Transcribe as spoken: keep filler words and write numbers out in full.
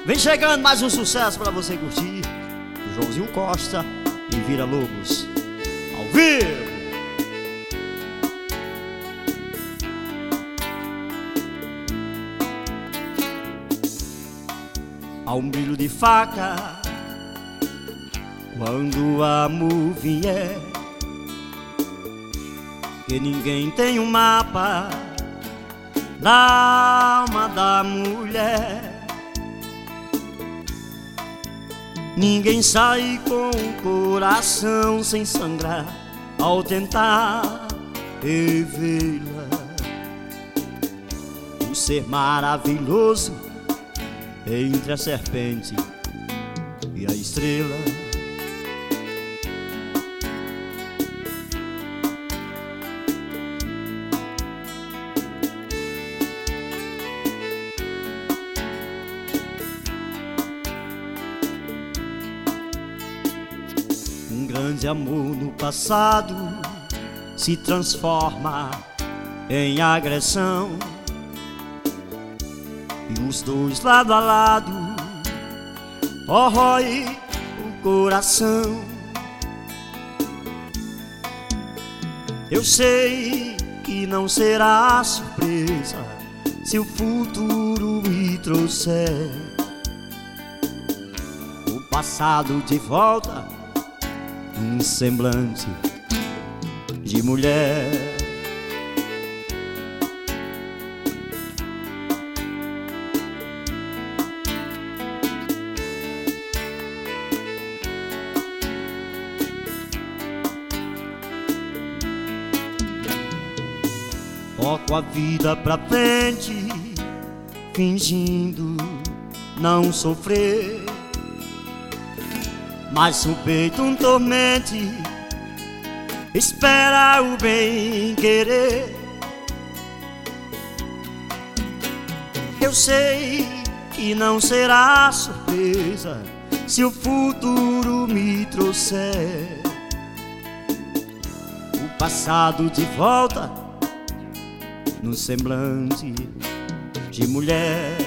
Vem chegando mais um sucesso pra você curtir, o Joãozinho Costa e Vira Lobos ao vivo. Há um brilho de faca quando o amor vier, que ninguém tem um mapa da alma da mulher. Ninguém sai com o coração sem sangrar ao tentar revê-la. Um ser maravilhoso entre a serpente e a estrela. Um grande amor no passado se transforma em agressão, e os dois lado a lado corrói o coração. Eu sei que não será surpresa se o futuro me trouxer o passado de volta, um semblante de mulher. Toco a vida pra frente, fingindo não sofrer, mas o peito um tormente espera o bem querer. Eu sei que não será surpresa se o futuro me trouxer o passado de volta, num semblante de mulher.